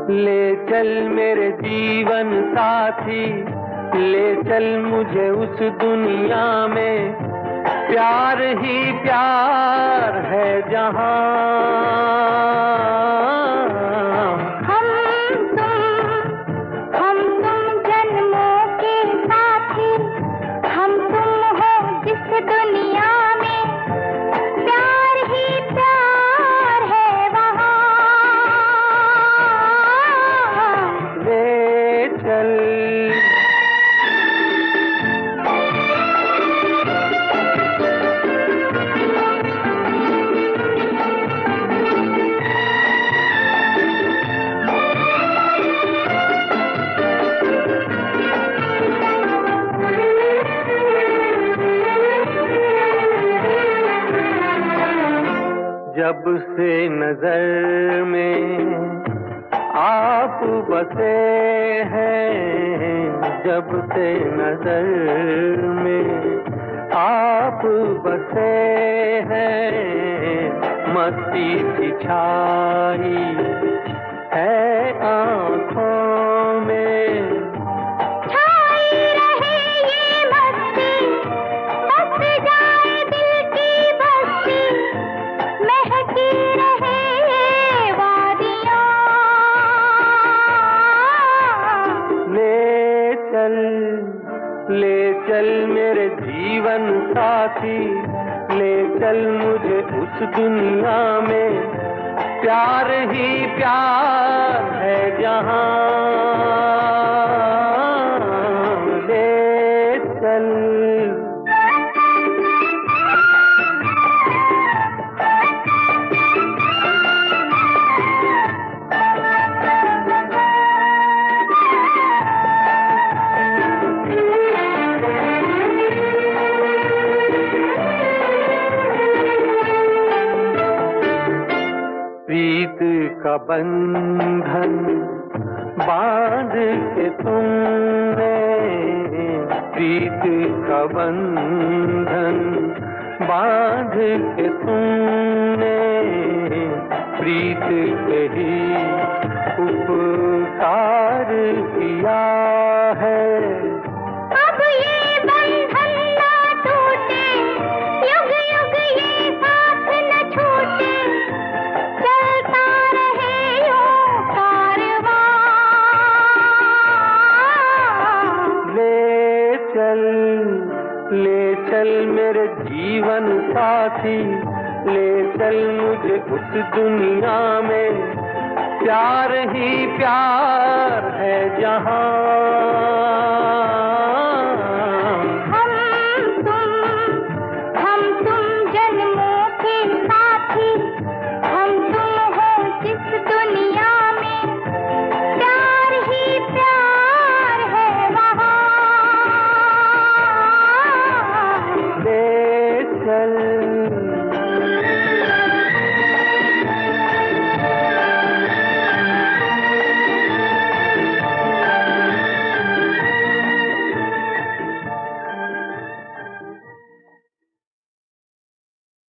ले चल मेरे जीवन साथी, ले चल मुझे उस दुनिया में, प्यार ही प्यार है जहां। हम तुम जन्मों के साथी, हम तुम हो जिस दुनिया में, प्यार ही प्यार है वहां। ले चल जब से नजर में आप बसे हैं, जब से नजर में आप बसे हैं, मस्ती सी छाई है आँखों में। छाई रहे ये मस्ती, बस जाए दिल की बस्ती, महकी रहे ये वादियाँ। ले चल मेरे जीवन साथी, ले चल मुझे उस दुनिया में, प्यार ही प्यार है जहां। ले चल प्रीत का बंधन बांध के तुमने, प्रीत का बंधन बांध के तुमने, प्रीत के ही उपकार किया है। अब ये बंधन ना टूटे, युग युग ये साथ न छूटे, चलता रहे यूं कारवां। ले चल मेरे जीवन साथी, ले चल मुझे उस दुनिया में, प्यार ही प्यार है जहां।